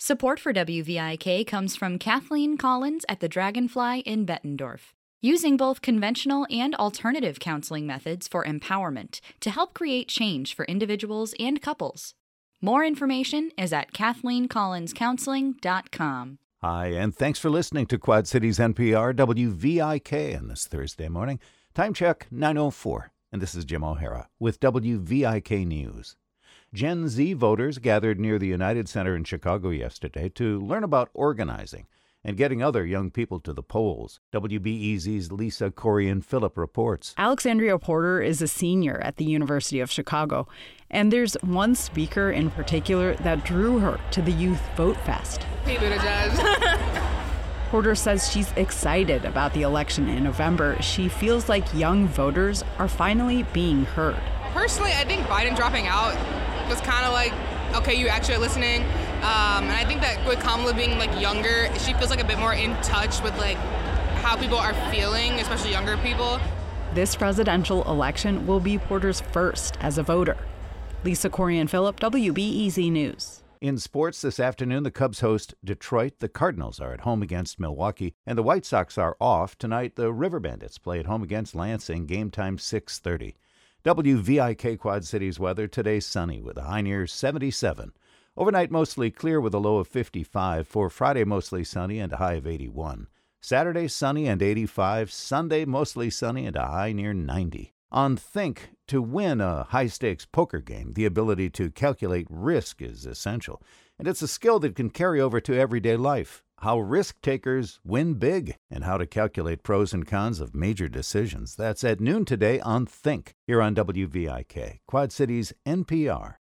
Support for WVIK comes from Kathleen Collins at the Dragonfly in Bettendorf, using both conventional and alternative counseling methods for empowerment to help create change for individuals and couples. More information is at KathleenCollinsCounseling.com. Hi, and thanks for listening to Quad Cities NPR WVIK on this Thursday morning. Time check 9:04, and this is Jim O'Hara with WVIK News. Gen Z voters gathered near the United Center in Chicago yesterday to learn about organizing and getting other young people to the polls. WBEZ's Lisa Corian-Phillip reports. Alexandria Porter is a senior at the University of Chicago, and there's one speaker in particular that drew her to the Youth Vote Fest. Pete Buttigieg. Porter says she's excited about the election in November. She feels like young voters are finally being heard. Personally, I think Biden dropping out was kind of like, okay, you actually are listening. And I think that with Kamala being like younger, she feels like a bit more in touch with like how people are feeling, especially younger people. This presidential election will be Porter's first as a voter. Lisa Corian-Phillip, WBEZ News. In sports this afternoon, the Cubs host Detroit. The Cardinals are at home against Milwaukee, and the White Sox are off. Tonight, the River Bandits play at home against Lansing. Game time 6:30. WVIK Quad Cities weather. Today sunny with a high near 77. Overnight mostly clear with a low of 55. For Friday, mostly sunny and a high of 81. Saturday, sunny and 85. Sunday, mostly sunny and a high near 90. On Think, to win a high-stakes poker game, the ability to calculate risk is essential. And it's a skill that can carry over to everyday life. How risk-takers win big and how to calculate pros and cons of major decisions. That's at noon today on Think, here on WVIK, Quad Cities NPR.